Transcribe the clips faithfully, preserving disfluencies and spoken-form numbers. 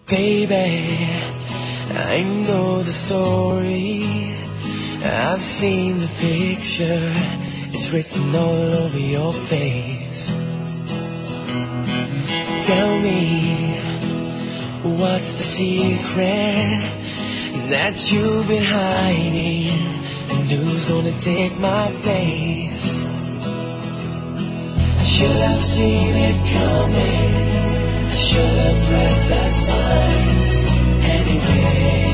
Baby, I know the story. I've seen the picture. It's written all over your face. Tell me, what's the secret that you've been hiding? And who's gonna take my place? Should have seen it coming. Should have read the signs. Anyway,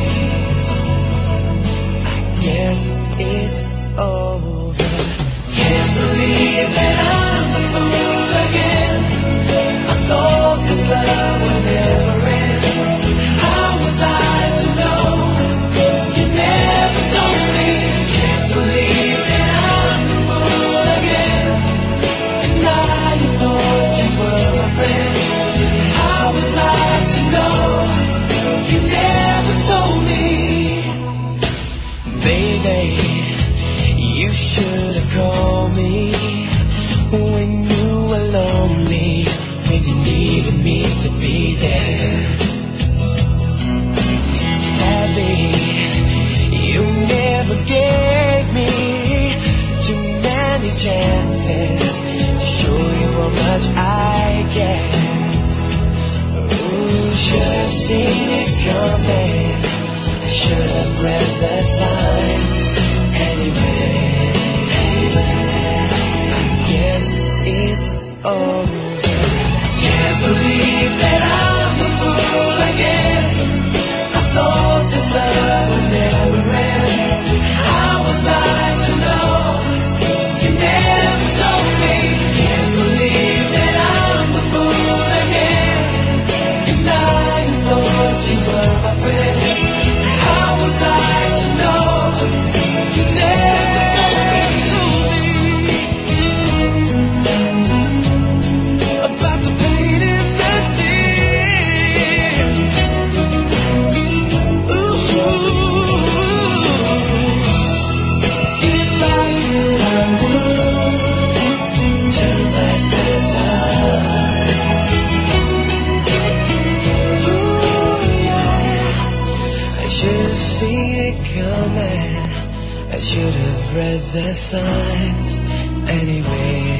I guess it's over. Can't believe that I'm a fool again. I thought this love would never end. How was I to know? You never told me. Can't believe that I'm a fool again. And I thought you were my friend. How was I to know? You never told me. Baby, you should have called me when you were lonely, when you needed me to be there. Sadly, you never gave me too many chances to show you how much I care. Should have seen it coming. I should have read the signs. Anyway, anyway, I guess it's over. Can't believe that I'm a fool again. I thought this love would never end. How was I to know? You never told me. Can't believe that I'm a fool again. I thought you were my friend. How was I to know? You never told me, about the pain and the tears. Ooh, if I could, I would turn back the time. I should have seen it coming. I should have read the signs. Anyway,